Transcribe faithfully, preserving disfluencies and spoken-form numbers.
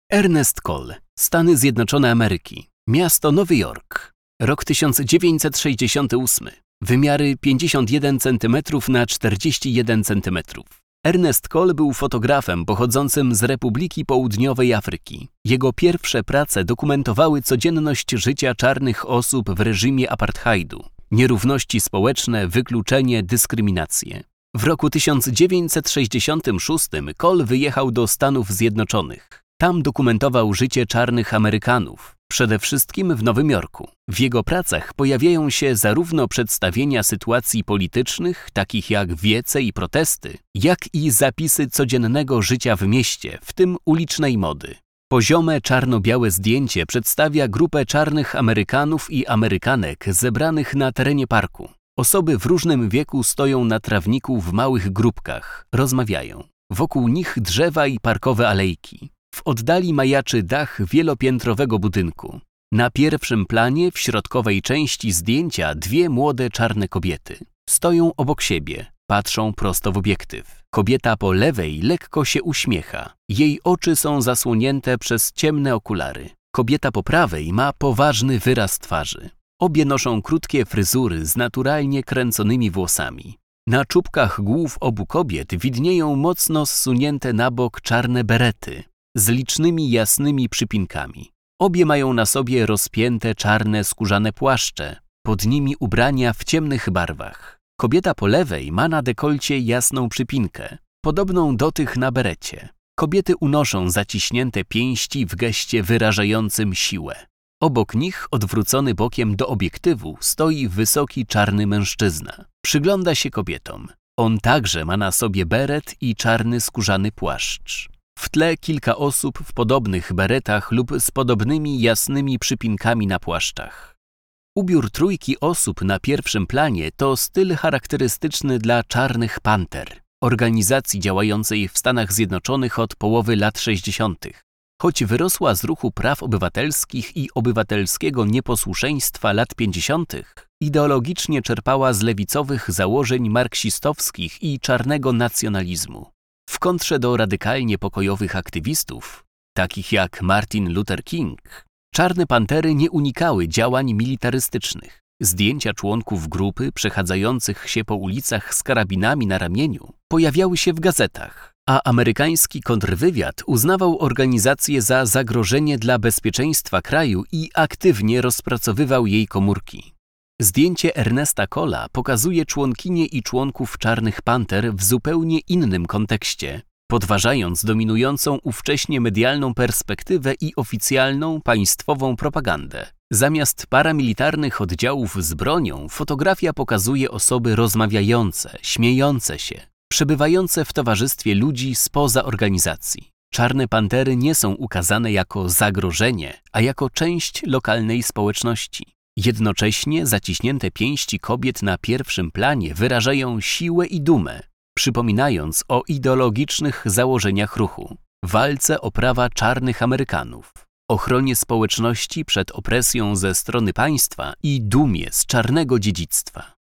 Ernest Cole, Stany Zjednoczone Ameryki, miasto Nowy Jork, rok tysiąc dziewięćset sześćdziesiąty ósmy, wymiary pięćdziesiąt jeden centymetrów na czterdzieści jeden centymetrów. Ernest Cole był fotografem pochodzącym z Republiki Południowej Afryki. Jego pierwsze prace dokumentowały codzienność życia czarnych osób w reżimie apartheidu, nierówności społeczne, wykluczenie, dyskryminację. W roku tysiąc dziewięćset sześćdziesiątym szóstym Cole wyjechał do Stanów Zjednoczonych. Tam dokumentował życie czarnych Amerykanów, przede wszystkim w Nowym Jorku. W jego pracach pojawiają się zarówno przedstawienia sytuacji politycznych, takich jak wiece i protesty, jak i zapisy codziennego życia w mieście, w tym ulicznej mody. Poziome czarno-białe zdjęcie przedstawia grupę czarnych Amerykanów i Amerykanek zebranych na terenie parku. Osoby w różnym wieku stoją na trawniku w małych grupkach, rozmawiają. Wokół nich drzewa i parkowe alejki. W oddali majaczy dach wielopiętrowego budynku. Na pierwszym planie, w środkowej części zdjęcia, dwie młode czarne kobiety. Stoją obok siebie, patrzą prosto w obiektyw. Kobieta po lewej lekko się uśmiecha. Jej oczy są zasłonięte przez ciemne okulary. Kobieta po prawej ma poważny wyraz twarzy. Obie noszą krótkie fryzury z naturalnie kręconymi włosami. Na czubkach głów obu kobiet widnieją mocno zsunięte na bok czarne berety z licznymi jasnymi przypinkami. Obie mają na sobie rozpięte czarne skórzane płaszcze, pod nimi ubrania w ciemnych barwach. Kobieta po lewej ma na dekolcie jasną przypinkę, podobną do tych na berecie. Kobiety unoszą zaciśnięte pięści w geście wyrażającym siłę. Obok nich, odwrócony bokiem do obiektywu, stoi wysoki czarny mężczyzna. Przygląda się kobietom. On także ma na sobie beret i czarny skórzany płaszcz. W tle kilka osób w podobnych beretach lub z podobnymi jasnymi przypinkami na płaszczach. Ubiór trójki osób na pierwszym planie to styl charakterystyczny dla Czarnych Panter, organizacji działającej w Stanach Zjednoczonych od połowy lat sześćdziesiątych. Choć wyrosła z ruchu praw obywatelskich i obywatelskiego nieposłuszeństwa lat pięćdziesiątych, ideologicznie czerpała z lewicowych założeń marksistowskich i czarnego nacjonalizmu. W kontrze do radykalnie pokojowych aktywistów, takich jak Martin Luther King, Czarne Pantery nie unikały działań militarystycznych. Zdjęcia członków grupy przechadzających się po ulicach z karabinami na ramieniu pojawiały się w gazetach, a amerykański kontrwywiad uznawał organizację za zagrożenie dla bezpieczeństwa kraju i aktywnie rozpracowywał jej komórki. Zdjęcie Ernesta Cole'a pokazuje członkinie i członków Czarnych Panter w zupełnie innym kontekście, podważając dominującą ówcześnie medialną perspektywę i oficjalną państwową propagandę. Zamiast paramilitarnych oddziałów z bronią, fotografia pokazuje osoby rozmawiające, śmiejące się, przebywające w towarzystwie ludzi spoza organizacji. Czarne Pantery nie są ukazane jako zagrożenie, a jako część lokalnej społeczności. Jednocześnie zaciśnięte pięści kobiet na pierwszym planie wyrażają siłę i dumę, przypominając o ideologicznych założeniach ruchu, walce o prawa czarnych Amerykanów, ochronie społeczności przed opresją ze strony państwa i dumie z czarnego dziedzictwa.